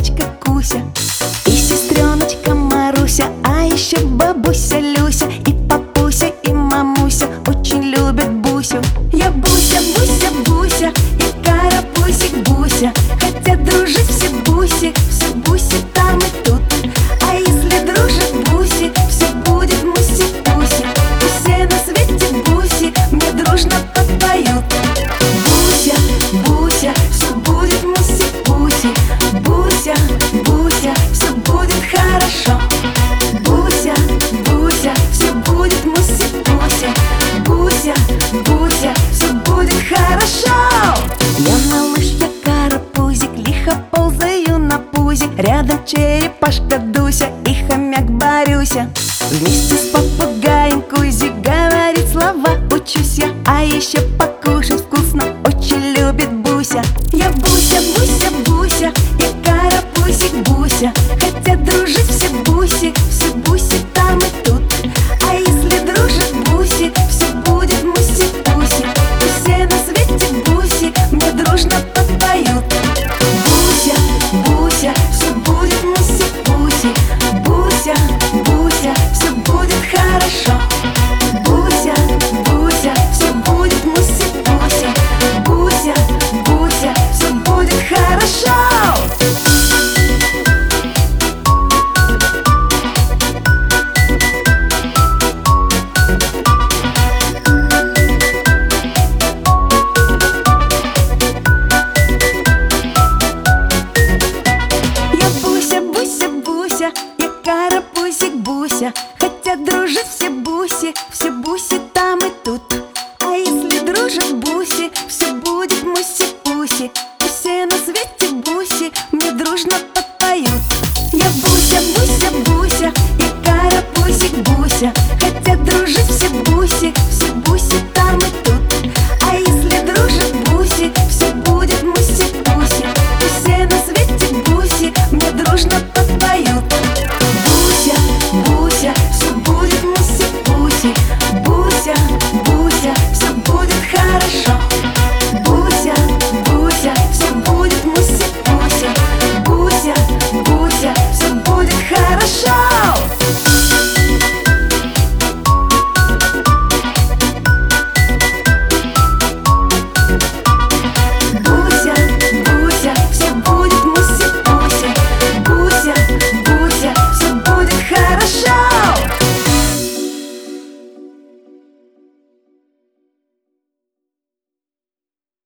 сестреночка Куся и сестреночка Маруся, а еще бабуся Люся и папуся и мамуся очень любят Бусю. Я Буся, Буся, Буся и карапузик Буся, хотят дружить все Буси там и тут. А если дружат Буси, все будет муси-пуси. Все на свете Буси мне дружно подпоют. Буся, Буся, все будет муси-пуси. Буся, Буся, все будет хорошо. Буся, Буся, все будет муси-пуси. Буся, Буся, все будет хорошо. Я малыш, я карапузик, лихо ползаю на пузе. Рядом черепашка Дуся и хомяк Борюся. Вместе с попугаем Кузей говорит слова учусь я, а еще покушать вкусно очень любит Буся. Я Буся, Буся, Буся и карапузик Буся, хотят дружить все Буси там и тут. А если дружат Буси, все будет муси-пуси. Все на свете Буси мне дружно подпоют. Буся, Буся, все будет муси-пуси. Буся, Буся, все будет хорошо. Буся, Буся, все будет муси-пуси. Буся, Буся, все будет хорошо. Я карапузик Буся, хотят дружить все Буси там и тут.